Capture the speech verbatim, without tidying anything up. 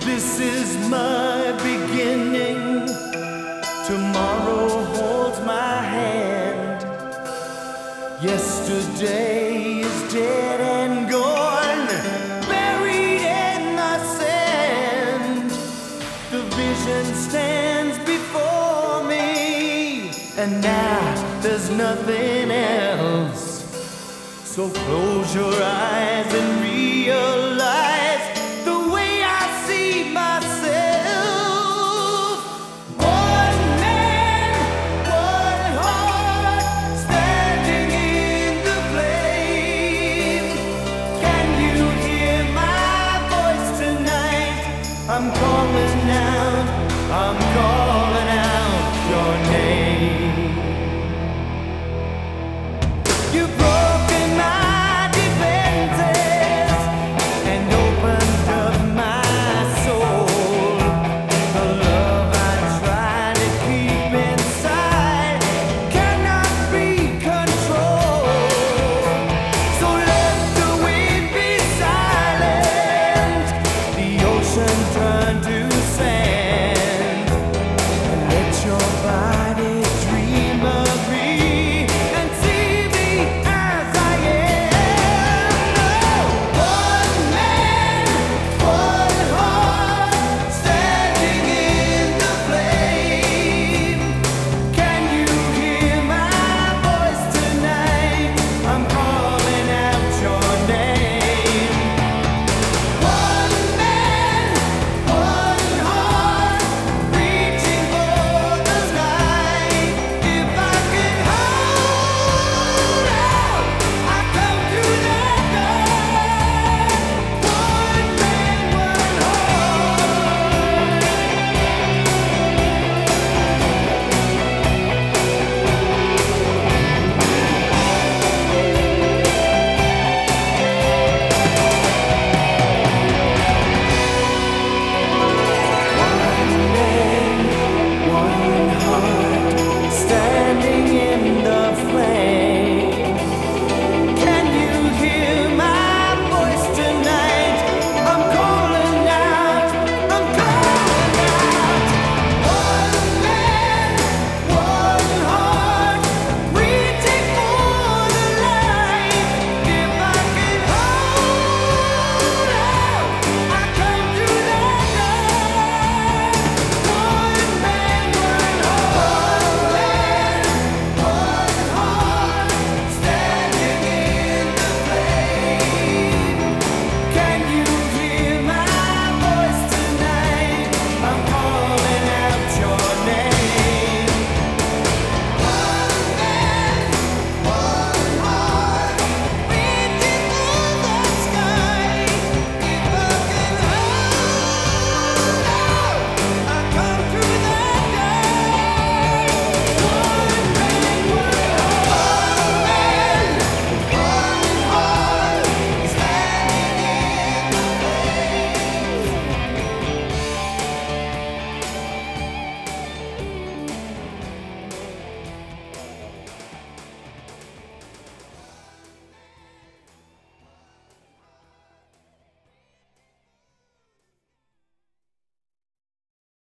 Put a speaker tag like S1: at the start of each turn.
S1: This is my beginning. Tomorrow holds my hand. Yesterday is dead and gone, buried in the sand. The vision stands before me, and now there's nothing else. So close your eyes and realize the way I see myself. One man, one heart, standing in the flame. Can you hear my voice tonight? I'm calling out, I'm calling.